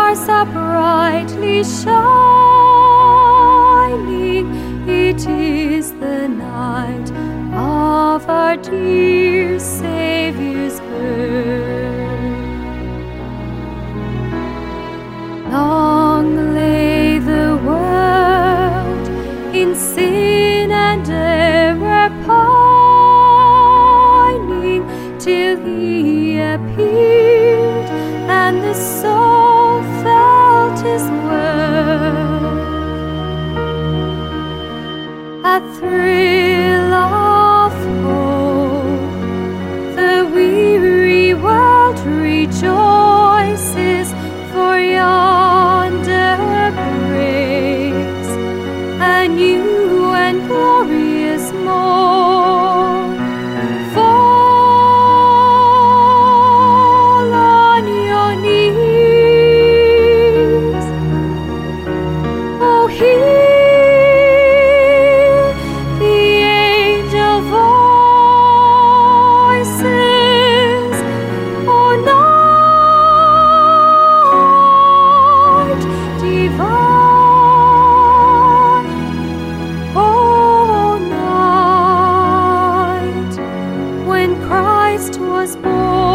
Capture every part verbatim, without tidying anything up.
stars are brightly shining. It is the night of our dear Saviour's birth. Long lay the world in sin and error pining, till He appeared and the soul felt His worth. A thrill of hope, the weary world rejoices, for yonder breaks a new and glorious morn. Fall on your knees, oh, hear the angel voices, oh, night divine, oh, night when Christ was born.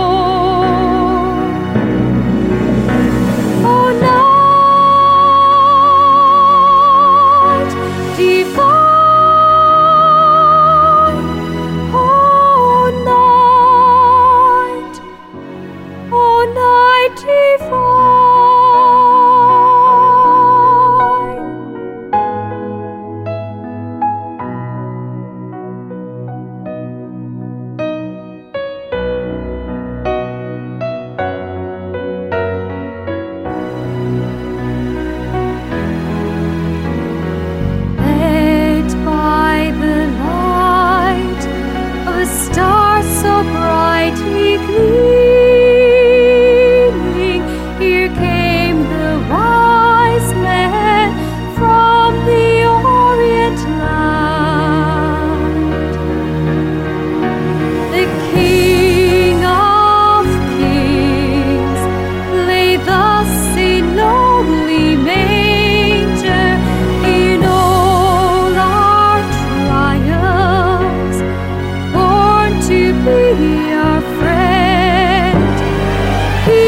Oh, night divine, oh, night, oh, night divine. Led by the light of a star so brightly gleaming, here came the wise men from the Orient land. The King of Kings lay thus in lowly manger. In all our trials, born to be our friend, He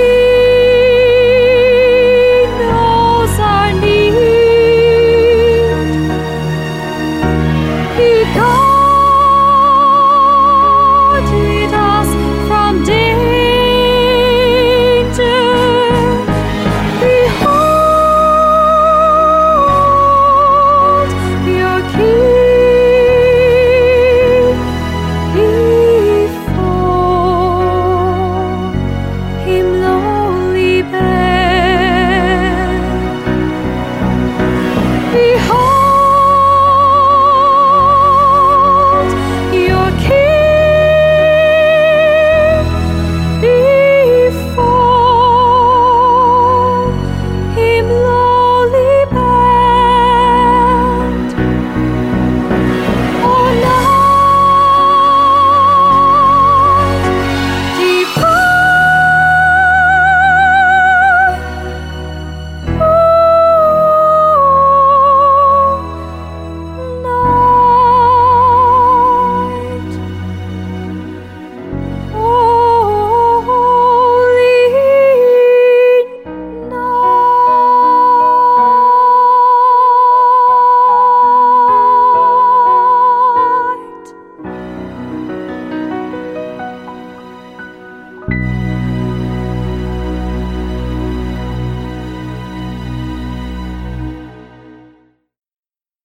knows our need. He guarded us from danger. Behold your King before Him lowly bed. Behold your King before Him lowly bed. Oh, night divine, oh, night, holy night.